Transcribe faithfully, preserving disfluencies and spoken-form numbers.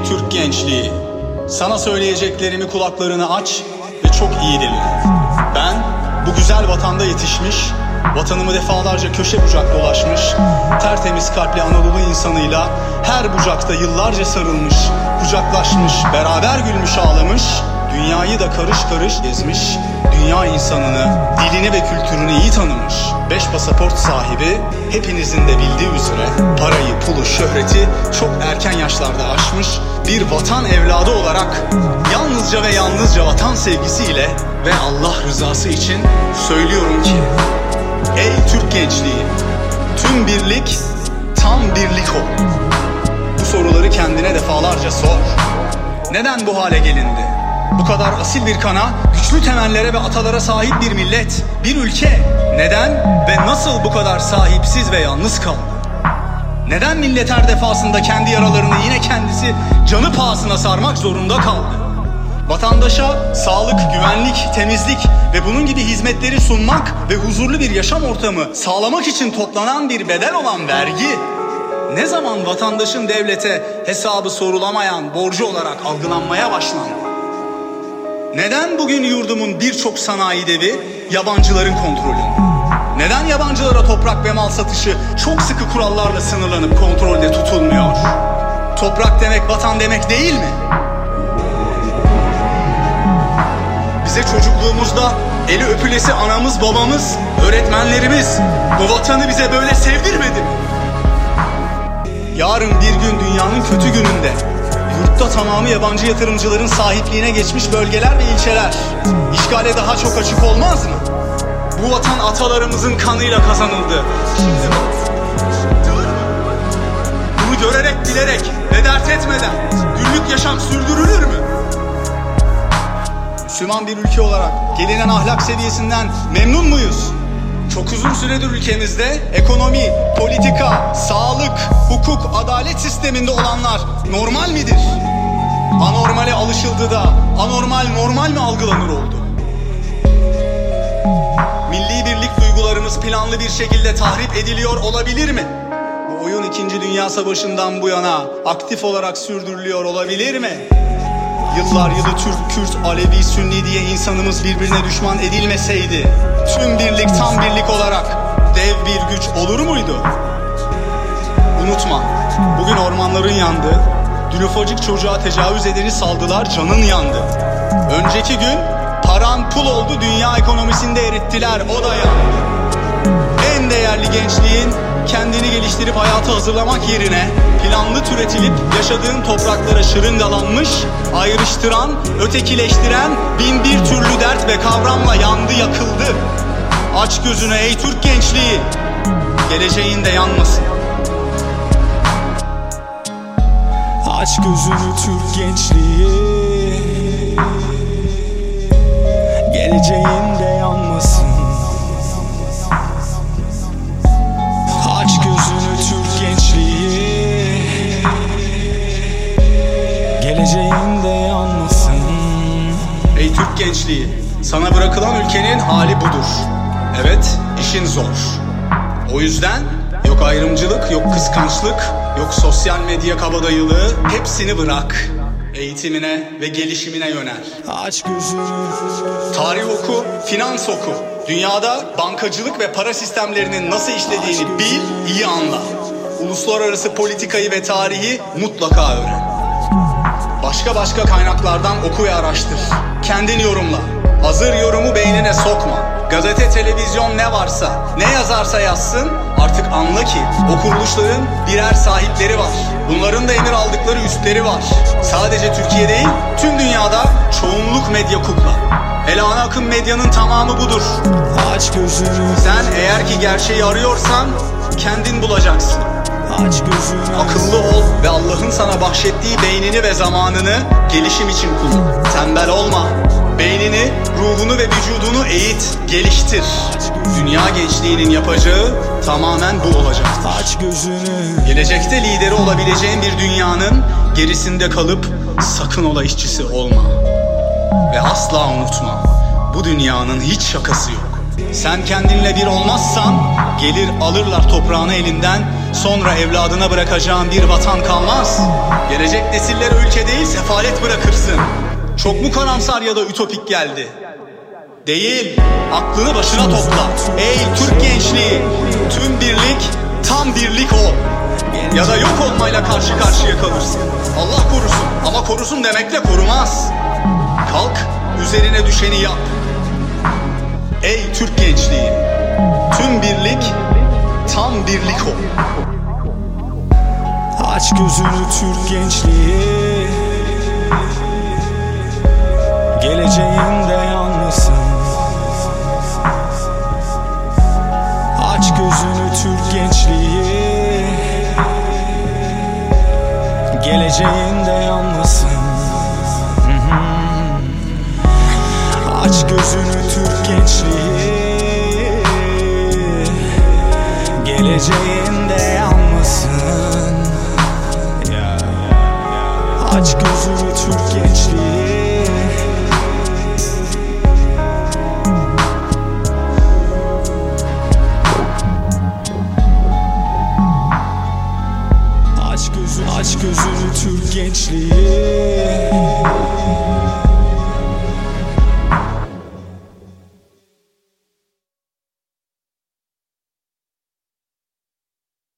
Türk gençliği, sana söyleyeceklerimi kulaklarını aç ve çok iyi dinle. Ben bu güzel vatanda yetişmiş, vatanımı defalarca köşe bucak dolaşmış, tertemiz kalpli Anadolu insanıyla her bucakta yıllarca sarılmış, kucaklaşmış, beraber gülmüş ağlamış, dünyayı da karış karış gezmiş, dünya insanını, dilini ve kültürünü iyi tanımış, beş pasaport sahibi, hepinizin de bildiği üzere parayı, pulu, şöhreti çok erken yaşlarda aşmış bir vatan evladı olarak yalnızca ve yalnızca vatan sevgisiyle ve Allah rızası için söylüyorum ki: ey Türk gençliği, tüm birlik tam birlik ol. Bu soruları kendine defalarca sor. Neden bu hale gelindi? Bu kadar asil bir kana, güçlü temellere ve atalara sahip bir millet, bir ülke neden ve nasıl bu kadar sahipsiz ve yalnız kaldı? Neden millet her defasında kendi yaralarını yine kendisi canı pahasına sarmak zorunda kaldı? Vatandaşa sağlık, güvenlik, temizlik ve bunun gibi hizmetleri sunmak ve huzurlu bir yaşam ortamı sağlamak için toplanan bir bedel olan vergi, ne zaman vatandaşın devlete hesabı sorulamayan borcu olarak algılanmaya başlandı? Neden bugün yurdumun birçok sanayi devi yabancıların kontrolünde? Neden yabancılara toprak ve mal satışı çok sıkı kurallarla sınırlanıp kontrolde tutulmuyor? Toprak demek vatan demek değil mi? Bize çocukluğumuzda eli öpülesi anamız, babamız, öğretmenlerimiz bu vatanı bize böyle sevdirmedi mi? Yarın bir gün dünyanın kötü gününde yurtta tamamı yabancı yatırımcıların sahipliğine geçmiş bölgeler ve ilçeler işgale daha çok açık olmaz mı? Bu vatan atalarımızın kanıyla kazanıldı. Bunu görerek, bilerek ve dert etmeden günlük yaşam sürdürülür mü? Müslüman bir ülke olarak gelinen ahlak seviyesinden memnun muyuz? Çok uzun süredir ülkemizde ekonomi, politika, sağlık, hukuk, adalet sisteminde olanlar normal midir? Anormale alışıldı da anormal normal mi algılanır oldu? Milli birlik duygularımız planlı bir şekilde tahrip ediliyor olabilir mi? Bu oyun ikinci. Dünya Savaşı'ndan bu yana aktif olarak sürdürülüyor olabilir mi? Yıllar yılı Türk, Kürt, Alevi, Sünni diye insanımız birbirine düşman edilmeseydi tüm birlik tam birlik olarak dev bir güç olur muydu? Unutma, bugün ormanların yandı, dün ufacık çocuğa tecavüz edeni saldılar, canın yandı. Önceki gün paran pul oldu, dünya ekonomisinde erittiler, o da yandı. En değerli gençliğin kendini geliştirip hayata hazırlamak yerine planlı türetilip yaşadığın topraklara şırıngalanmış, ayrıştıran, ötekileştiren bin bir türlü dert ve kavramla yandı, yakıldı. Aç gözünü ey Türk gençliği, geleceğin de yanmasın. Aç gözünü Türk gençliği, geleceğin de yanmasın. Aç gözünü Türk gençliği, geleceğin de yanmasın. Ey Türk gençliği, sana bırakılan ülkenin hali budur. Evet, işin zor. O yüzden yok ayrımcılık, yok kıskançlık, yok sosyal medya kabadayılığı, hepsini bırak. Eğitimine ve gelişimine yönel. Aç gözünü. Tarih oku, finans oku. Dünyada bankacılık ve para sistemlerinin nasıl işlediğini bil, iyi anla. Uluslararası politikayı ve tarihi mutlaka öğren. Başka başka kaynaklardan oku ve araştır. Kendin yorumla. Hazır yorumu beynine sokma. Gazete, televizyon ne varsa, ne yazarsa yazsın, artık anla ki o kuruluşların birer sahipleri var. Bunların da emir aldıkları üstleri var. Sadece Türkiye değil, tüm dünyada çoğunluk medya kukla. Hele ana akım medyanın tamamı budur. Aç gözünü. Sen eğer ki gerçeği arıyorsan kendin bulacaksın. Aç gözünü. Akıllı ol ve Allah'ın sana bahşettiği beynini ve zamanını gelişim için kullan. Tembel olma. Beynini, ruhunu ve vücudunu eğit, geliştir. Dünya gençliğinin yapacağı tamamen bu olacak. Aç gözünü. Gelecekte lideri olabileceğin bir dünyanın gerisinde kalıp sakın ola işçisi olma. Ve asla unutma, bu dünyanın hiç şakası yok. Sen kendinle bir olmazsan Gelir alırlar toprağını elinden, sonra evladına bırakacağın bir vatan kalmaz. Gelecek nesillere ülke değil sefalet bırakırsın. Çok mu karamsar ya da ütopik geldi? Değil, aklını başına topla. Ey Türk gençliği, tüm birlik, tam birlik ol. Ya da yok olmayla karşı karşıya kalırsın. Allah korusun, ama korusun demekle korumaz. Kalk, üzerine düşeni yap. Ey Türk gençliği, tüm birlik, tam birlik ol. Aç gözünü Türk gençliği, geleceğinde yalnızsın. Aç gözünü Türk gençliği, geleceğinde yalnızsın. Aç gözünü Türk gençliği, geleceğinde yalnızsın. Aç gözünü Türk gençliği,